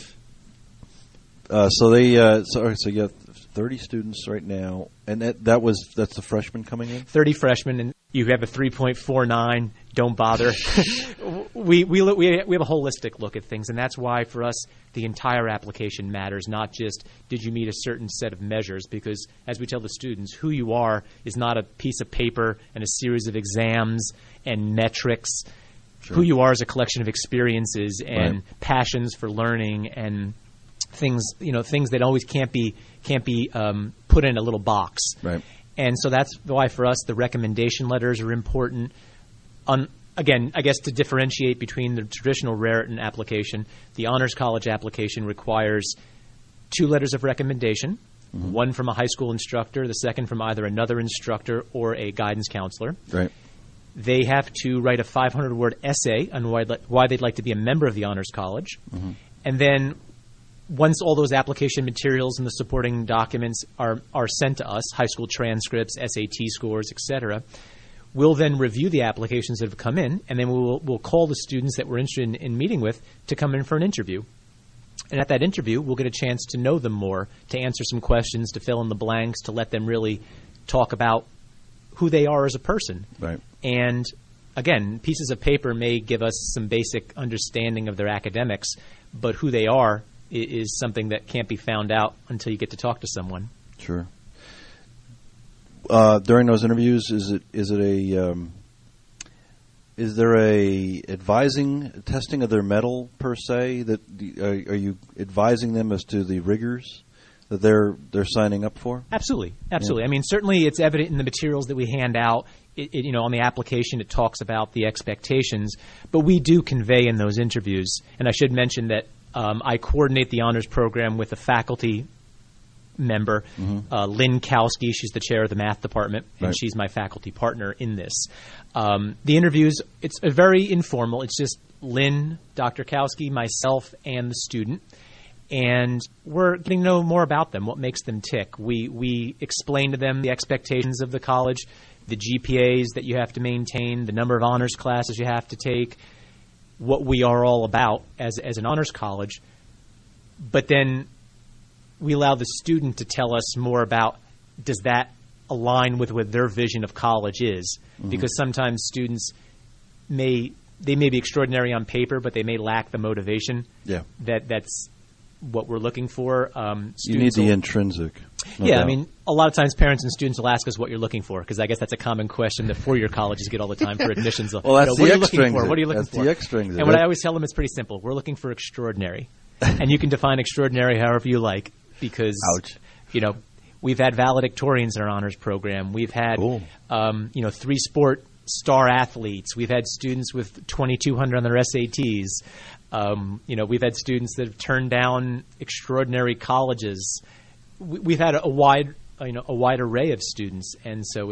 So you have 30 students right now, and that's the freshmen coming in? 30 freshmen, and you have a 3.49. Don't bother. we have a holistic look at things, and that's why for us the entire application matters, not just did you meet a certain set of measures, because as we tell the students, who you are is not a piece of paper and a series of exams and metrics. Sure. Who you are is a collection of experiences and passions for learning and things that always can't be put in a little box. Right. And so that's why for us the recommendation letters are important. Again, I guess to differentiate between the traditional Raritan application, the Honors College application requires 2 letters of recommendation, one from a high school instructor, the second from either another instructor or a guidance counselor. Right. They have to write a 500-word essay on why they'd like to be a member of the Honors College. And then once all those application materials and the supporting documents are sent to us, high school transcripts, SAT scores, etc., we'll then review the applications that have come in, and then we'll call the students that we're interested in meeting with to come in for an interview. And at that interview, we'll get a chance to know them more, to answer some questions, to fill in the blanks, to let them really talk about who they are as a person. Right. And again, pieces of paper may give us some basic understanding of their academics, but who they are is something that can't be found out until you get to talk to someone. Sure. During those interviews, is there a advising testing of their mettle per se? That are you advising them as to the rigors that they're signing up for? Absolutely. Yeah. I mean, certainly it's evident in the materials that we hand out. On the application, it talks about the expectations, but we do convey in those interviews. And I should mention that I coordinate the honors program with a faculty member, Lynn Kowski. She's the chair of the math department, and she's my faculty partner in this. The interviews, it's very informal. It's just Lynn, Dr. Kowski, myself, and the student. And we're getting to know more about them, what makes them tick. We explain to them the expectations of the college, the GPAs that you have to maintain, the number of honors classes you have to take, what we are all about as an honors college. But then we allow the student to tell us more about, does that align with what their vision of college is? Because sometimes students may be extraordinary on paper, but they may lack the motivation. Yeah. That's what we're looking for. You need the intrinsic. No Yeah, doubt. I mean, a lot of times parents and students will ask us what you're looking for, because I guess that's a common question that four-year colleges get all the time for admissions. Well, that's what the are you looking for? extrinsic. What are you looking That's for? the extrinsic. And what I always tell them is pretty simple. We're looking for extraordinary. And you can define extraordinary however you like, because, Ouch. We've had valedictorians in our honors program. We've had, Cool. 3-sport star athletes. We've had students with 2,200 on their SATs. We've had students that have turned down extraordinary colleges. We've had a wide array of students, and so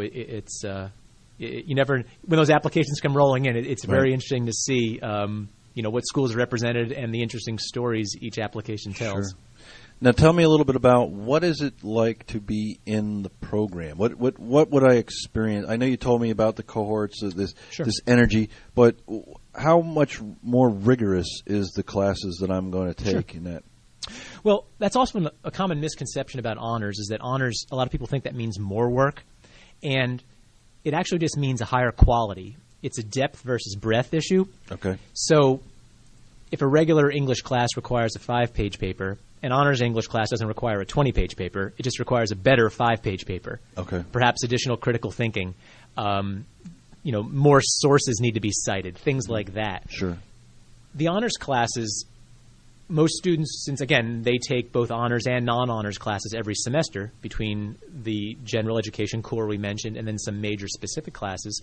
you never, when those applications come rolling in, it's very interesting to see, what schools are represented and the interesting stories each application tells. Sure. Now, tell me a little bit about what is it like to be in the program. What would I experience? I know you told me about the cohorts, this energy, but how much more rigorous is the classes that I'm going to take in that? Well, that's also a common misconception about honors, is that honors, a lot of people think that means more work, and it actually just means a higher quality. It's a depth versus breadth issue. Okay. So if a regular English class requires a 5-page paper, an honors English class doesn't require a 20-page paper. It just requires a better 5-page paper. Okay. Perhaps additional critical thinking. More sources need to be cited, things like that. Sure. The honors classes, most students, since, again, they take both honors and non-honors classes every semester between the general education core we mentioned and then some major specific classes,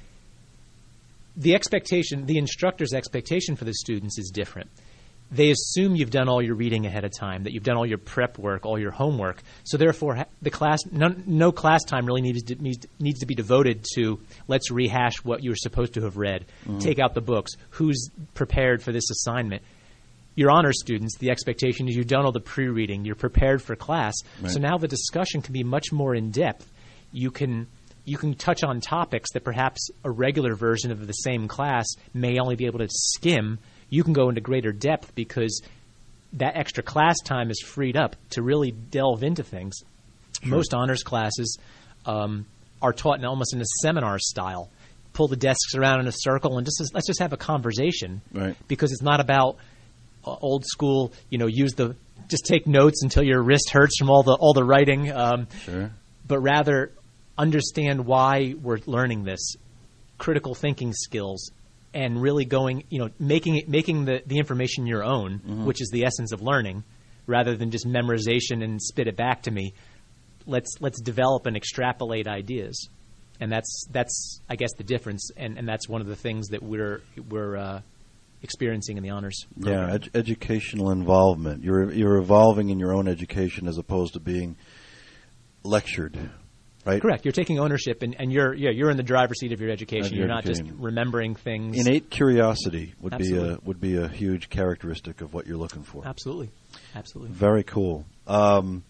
the instructor's expectation for the students is different. They assume you've done all your reading ahead of time, that you've done all your prep work, all your homework. So therefore, no class time really needs to be devoted to, let's rehash what you were supposed to have read, take out the books, who's prepared for this assignment. Your honor students, the expectation is you've done all the pre-reading, you're prepared for class. Right. So now the discussion can be much more in-depth. You can touch on topics that perhaps a regular version of the same class may only be able to skim. You can go into greater depth because that extra class time is freed up to really delve into things. Sure. Most honors classes are taught almost in a seminar style. Pull the desks around in a circle and let's just have a conversation. Right. Because it's not about old school, just take notes until your wrist hurts from all the writing. Sure. But rather understand why we're learning this, critical thinking skills, and really going, making the information your own, which is the essence of learning, rather than just memorization and spit it back to me. Let's develop and extrapolate ideas, and that's I guess the difference, and that's one of the things that we're experiencing in the honors program. Yeah, educational involvement. You're evolving in your own education as opposed to being lectured. Right? Correct. You're taking ownership, and you're in the driver's seat of your education. You're not just remembering things. Innate curiosity would Absolutely. be a huge characteristic of what you're looking for. Absolutely. Very cool. So,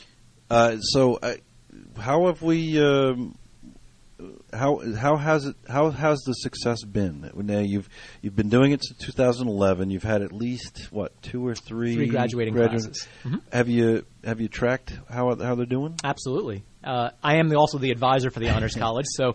how have we? How has the success been? Now you've been doing it since 2011. You've had at least 2 or 3 graduating classes. Mm-hmm. Have you tracked how they're doing? Absolutely. I am also the advisor for the Honors College, so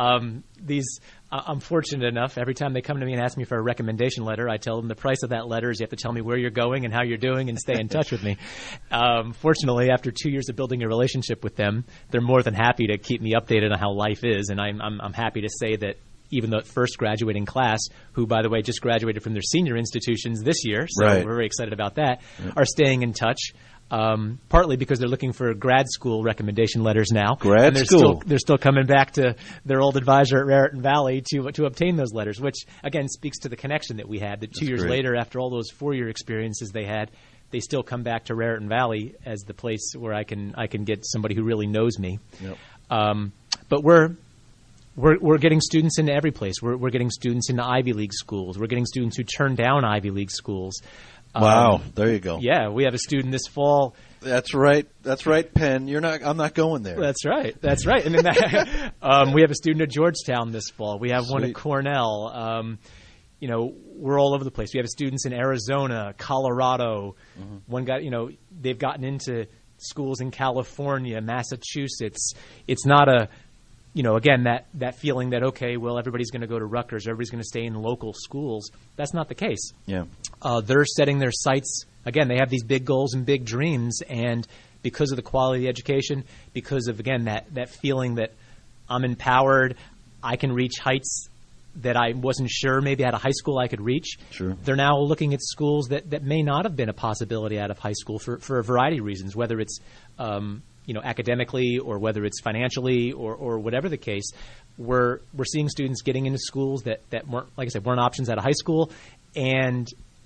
I'm fortunate enough. Every time they come to me and ask me for a recommendation letter, I tell them the price of that letter is you have to tell me where you're going and how you're doing and stay in touch with me. Fortunately, after 2 years of building a relationship with them, they're more than happy to keep me updated on how life is, and I'm happy to say that even the first graduating class, who, by the way, just graduated from their senior institutions this year, so Right. we're very excited about that, are staying in touch. Partly because they're looking for grad school recommendation letters now. They're still coming back to their old advisor at Raritan Valley to obtain those letters, which, again, speaks to the connection that we had. That 2 years later, after all those 4-year experiences they had, they still come back to Raritan Valley as the place where I can get somebody who really knows me. Yep. But we're getting students into every place. We're getting students into Ivy League schools. We're getting students who turn down Ivy League schools. Wow, there you go. Yeah, we have a student this fall. That's right, Penn. I'm not going there. That's right. And then we have a student at Georgetown this fall. We have one at Cornell. we're all over the place. We have students in Arizona, Colorado. One guy, they've gotten into schools in California, Massachusetts. It's not a, again, that feeling that, okay, well, everybody's going to go to Rutgers, everybody's going to stay in local schools. That's not the case. Yeah. They're setting their sights, again, they have these big goals and big dreams, and because of the quality of the education, because of, again, that feeling that I'm empowered, I can reach heights that I wasn't sure maybe out of high school I could reach. Sure. They're now looking at schools that may not have been a possibility out of high school for a variety of reasons, whether it's academically or whether it's financially or whatever the case. We're seeing students getting into schools that weren't, like I said, weren't options out of high school, and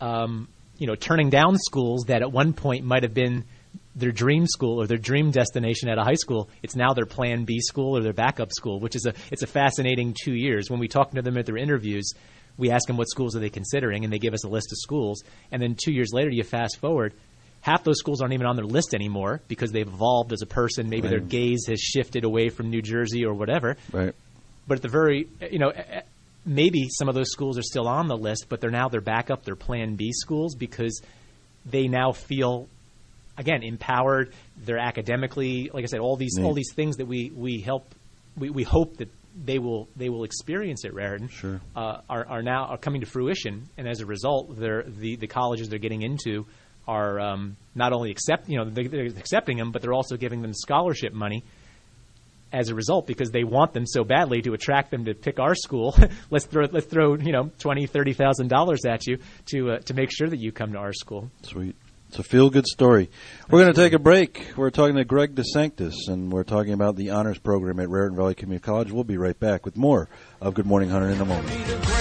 turning down schools that at one point might have been their dream school or their dream destination at a high school. It's now their plan B school or their backup school, which is it's a fascinating 2 years. When we talk to them at their interviews, we ask them what schools are they considering, and they give us a list of schools. And then 2 years later, you fast forward, half those schools aren't even on their list anymore because they've evolved as a person. Maybe their gaze has shifted away from New Jersey or whatever. Right. But at the very, maybe some of those schools are still on the list, but they're now their backup, their plan B schools, because they now feel, again, empowered. They're academically, like I said, all these things that we hope that they will experience at Raritan. Sure. Are now coming to fruition, and as a result, the colleges they're getting into are not only they're accepting them, but they're also giving them scholarship money as a result, because they want them so badly to attract them to pick our school. let's throw $20,000-$30,000 at you to make sure that you come to our school. Sweet. It's a feel-good story. We're going to take a break. We're talking to Greg DeSanctis, and we're talking about the honors program at Raritan Valley Community College. We'll be right back with more of Good Morning Hunter in a moment. You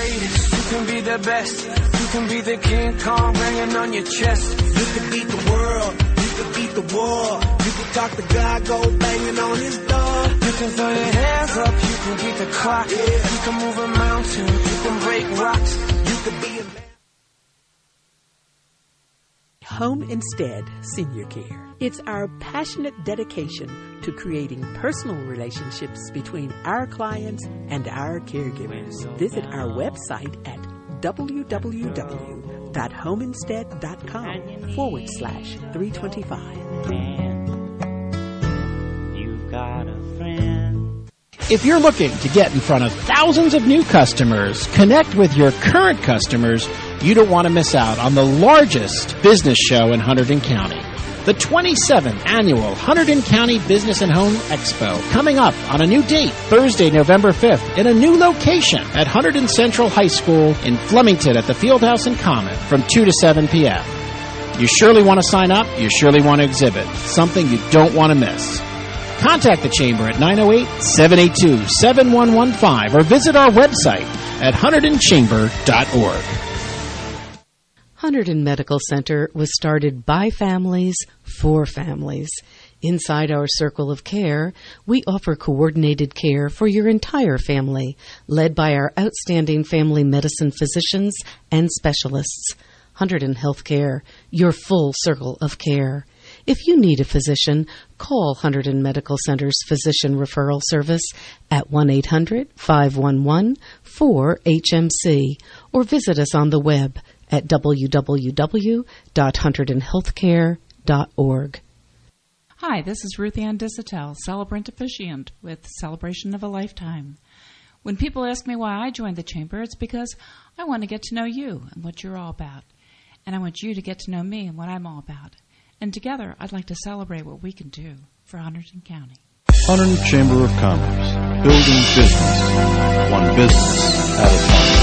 can be the best. You can be the King Kong banging on your chest. You can beat the world. You can beat the war. You can talk to God, go banging on his door. You can throw your hands up. You can beat the clock. Yeah. You can move a mountain. You can break rocks. You can be a man. Home Instead Senior Care. It's our passionate dedication to creating personal relationships between our clients and our caregivers. Visit our website at www.homeinstead.com/325. You've got a friend. If you're looking to get in front of thousands of new customers, connect with your current customers, you don't want to miss out on the largest business show in Hunterdon County. The 27th Annual Hunterdon County Business and Home Expo, coming up on a new date, Thursday, November 5th, in a new location at Hunterdon Central High School in Flemington at the Fieldhouse and Common from 2 to 7 p.m. You surely want to sign up. You surely want to exhibit. Something you don't want to miss. Contact the Chamber at 908-782-7115 or visit our website at HunterdonChamber.org. Hunterdon Medical Center was started by families for families. Inside our circle of care, we offer coordinated care for your entire family, led by our outstanding family medicine physicians and specialists. Hunterdon Healthcare, your full circle of care. If you need a physician, call Hunterdon Medical Center's Physician Referral Service at 1-800-511-4HMC or visit us on the web at www.hunterdonhealthcare.org. Hi, this is Ruth Ann Disatel, celebrant officiant with Celebration of a Lifetime. When people ask me why I joined the Chamber, it's because I want to get to know you and what you're all about. And I want you to get to know me and what I'm all about. And together, I'd like to celebrate what we can do for Hunterdon County. Hunterdon Chamber of Commerce, building business, one business at a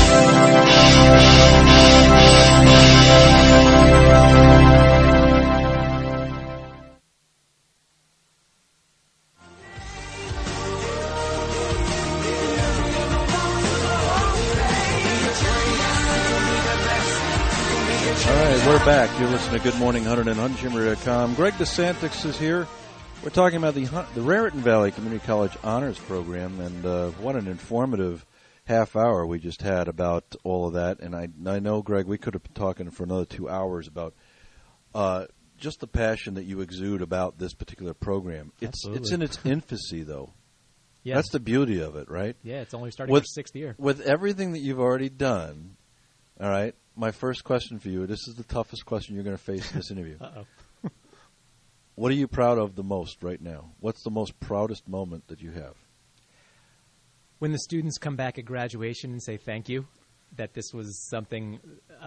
All right, we're back. You're listening to Good Morning Hunterdon, HunterdonChamber.com. Greg DeSanctis is here. We're talking about the Raritan Valley Community College Honors Program, and what an informative half hour we just had about all of that. And I know, Greg, we could have been talking for another 2 hours about just the passion that you exude about this particular program. It's in its infancy, though. Yeah. That's the beauty of it, right? Yeah, it's only starting its 6th year. With everything that you've already done, All right. My first question for you, this is the toughest question you're going to face in this interview. Uh-oh. What are you proud of the most right now? What's the most proudest moment that you have? When the students come back at graduation and say thank you, that this was something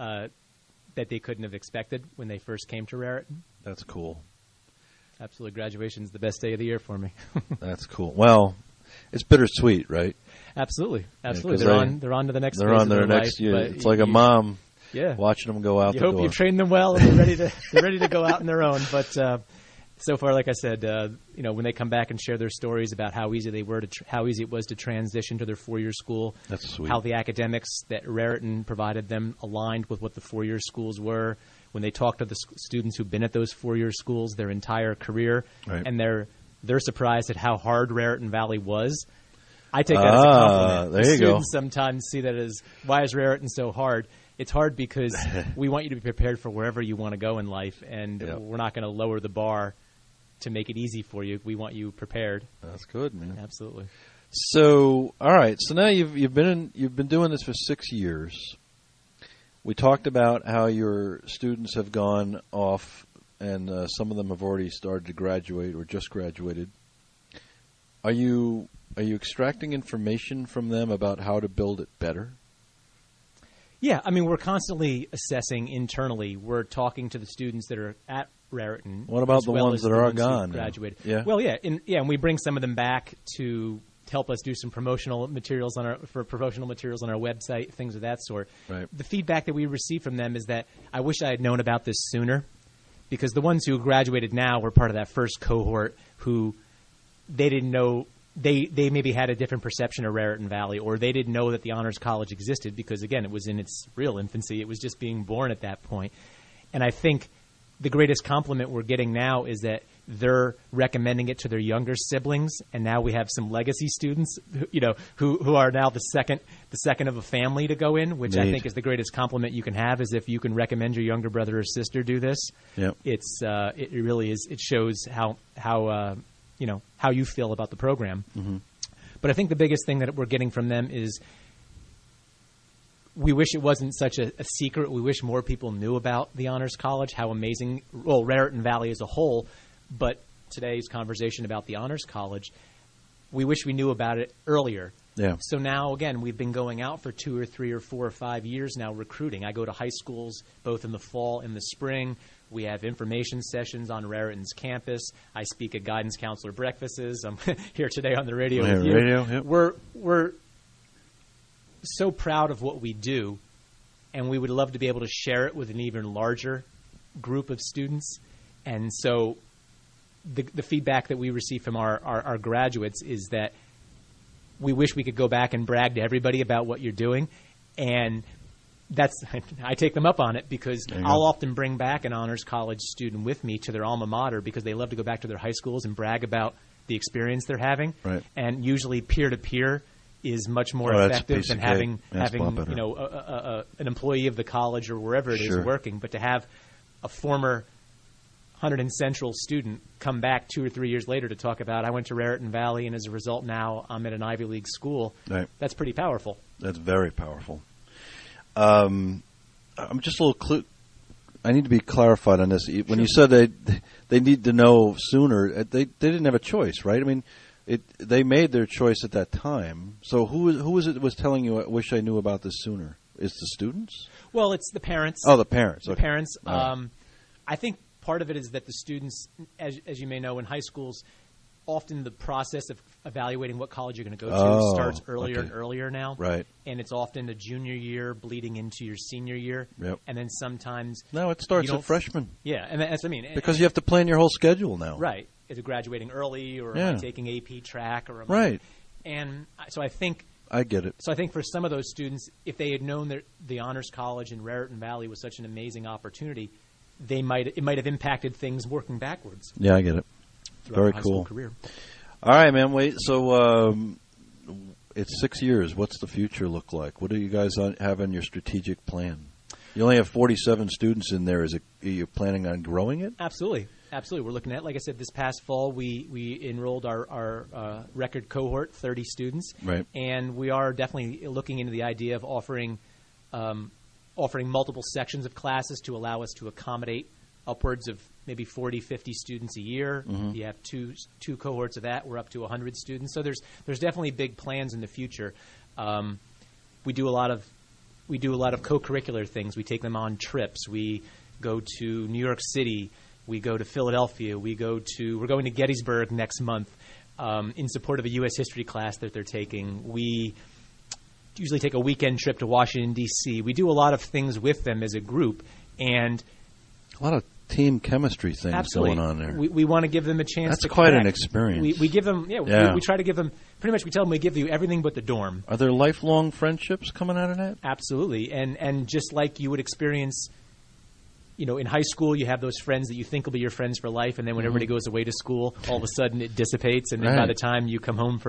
that they couldn't have expected when they first came to Raritan. That's cool. Absolutely. Graduation's the best day of the year for me. That's cool. Well, it's bittersweet, right? Absolutely. Yeah, they're on to the next They're phase on of their their next life, year. but It's like a mom watching them go out you the hope door. you've trained them well and they're ready to go out on their own. But so far, like I said, when they come back and share their stories about how easy they were how easy it was to transition to their 4-year school, that's sweet. How the academics that Raritan provided them aligned with what the 4-year schools were. When they talk to the students who've been at those 4-year schools their entire career, right. and they're surprised at how hard Raritan Valley was. I take that as a compliment. There the you go. Students sometimes see that as, why is Raritan so hard? It's hard because we want you to be prepared for wherever you want to go in life, and we're not going to lower the bar to make it easy for you. We want you prepared. That's good, man. Absolutely. So, all right. So now you've been doing this for 6 years. We talked about how your students have gone off, and some of them have already started to graduate or just graduated. Are you extracting information from them about how to build it better? Yeah, I mean, we're constantly assessing internally. We're talking to the students that are at Raritan. What about as the well ones as that the are ones who gone? Graduated. Yeah. Well, yeah, and we bring some of them back to help us do some promotional materials on our website, things of that sort. Right. The feedback that we receive from them is that I wish I had known about this sooner, because the ones who graduated now were part of that first cohort who they didn't know. They maybe had a different perception of Raritan Valley, or they didn't know that the Honors College existed because, again, it was in its real infancy. It was just being born at that point. And I think the greatest compliment we're getting now is that they're recommending it to their younger siblings, and now we have some legacy students, who are now the second of a family to go in, which I think is the greatest compliment you can have, is if you can recommend your younger brother or sister do this. Yep. It really is. It shows how you feel about the program. Mm-hmm. But I think the biggest thing that we're getting from them is we wish it wasn't such a secret. We wish more people knew about the Honors College, how amazing, Raritan Valley as a whole, but today's conversation about the Honors College, we wish we knew about it earlier. Yeah. So now, again, we've been going out for 2 or 3 or 4 or 5 years now recruiting. I go to high schools both in the fall and the spring. We have information sessions on Raritan's campus. I speak at guidance counselor breakfasts. I'm here today on the radio with you. Yep. We're so proud of what we do, and we would love to be able to share it with an even larger group of students. And so the feedback that we receive from our graduates is that we wish we could go back and brag to everybody about what you're doing, and I take them up on it, because I'll often bring back an Honors College student with me to their alma mater because they love to go back to their high schools and brag about the experience they're having. Right. And usually peer-to-peer is much more effective than having an employee of the college or wherever it is working. But to have a former Hunterdon Central student come back 2 or 3 years later to talk about, I went to Raritan Valley, and as a result now I'm at an Ivy League school, that's pretty powerful. That's very powerful. I'm just a little I need to be clarified on this. When you said they need to know sooner, they didn't have a choice, right? I mean, they made their choice at that time. So who was it that was telling you, I wish I knew about this sooner? Is the students? Well, it's the parents. Oh, the parents. The parents. I think part of it is that the students, as you may know, in high schools, often the process of evaluating what college you're going to go to starts earlier and earlier now. Right. And it's often the junior year bleeding into your senior year. Yep. And then sometimes... No, it starts at freshman. Yeah, and that's what I mean. Because you have to plan your whole schedule now. Right. Is it graduating early, or am I taking AP track? Or And so I think... I get it. So I think for some of those students, if they had known that the Honors College in Raritan Valley was such an amazing opportunity, it might have impacted things working backwards. Yeah, I get it. Very cool. Career. All right, man. Wait. So it's 6 years. What's the future look like? What do you guys have in your strategic plan? You only have 47 students in there. Are you planning on growing it? Absolutely. Absolutely. We're looking at, like I said, this past fall we enrolled our record cohort, 30 students. Right. And we are definitely looking into the idea of offering offering multiple sections of classes to allow us to accommodate upwards of maybe 40, 50 students a year. Mhm. You have two cohorts of that. We're up to 100 students. So there's definitely big plans in the future. We do a lot of co-curricular things. We take them on trips. We go to New York City. We go to Philadelphia. We're going to Gettysburg next month in support of a U.S. history class that they're taking. We usually take a weekend trip to Washington, D.C. We do a lot of things with them as a group, and a lot of team chemistry things absolutely going on there. We want to give them a chance. That's to quite an connect. experience. We give them, Yeah. We try to give them. Pretty much, we tell them we give you everything but the dorm. Are there lifelong friendships coming out of that? Absolutely, and just like you would experience, in high school, you have those friends that you think will be your friends for life, and then when everybody goes away to school, all of a sudden it dissipates, and then by Right. the time you come home for